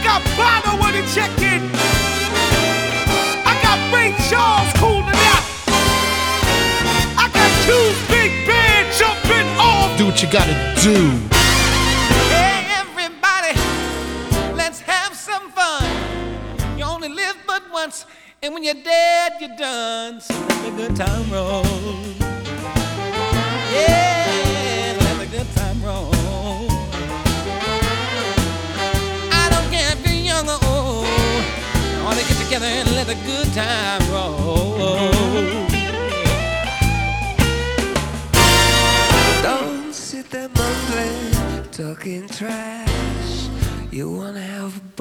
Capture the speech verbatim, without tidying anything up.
got Bono with a check-in. I got Ray Charles cooling out. I got two big band jumping off. Do what you gotta do. Hey everybody, let's have some fun. You only live but once, and when you're dead, you're done. So let the good time roll. Yeah, let the good time roll. I don't care if you're young or old. I want to get together and let the good time roll. Don't sit there mumbling, talking trash. You wanna have a